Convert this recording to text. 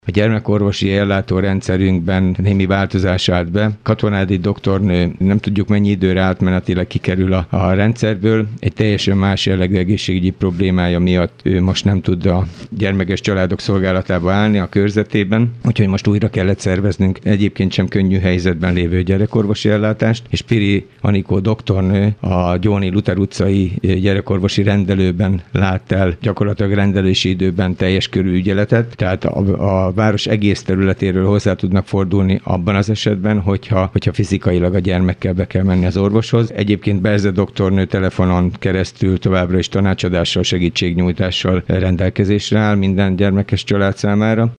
A gyermekorvosi ellátórendszerünkben némi változás állt be. Katonádi doktornő nem tudjuk mennyi időre átmenetileg kikerül a rendszerből. Egy teljesen más jellegű egészségügyi problémája miatt ő most nem tud a gyermekes családok szolgálatába állni a körzetében, úgyhogy most újra kellett szerveznünk egyébként sem könnyű helyzetben lévő gyerekorvosi ellátást, és Piri Anikó doktornő a Gyóni Luther utcai gyerekorvosi rendelőben lát el gyakorlatilag rendelési időben teljes körű ügyeletet, tehát a város egész területéről hozzá tudnak fordulni abban az esetben, hogyha fizikailag a gyermekkel be kell menni az orvoshoz. Egyébként Berze doktornő telefonon keresztül továbbra is tanácsadással, segítségnyújtással rendelkezésre áll minden gyermekes család számára.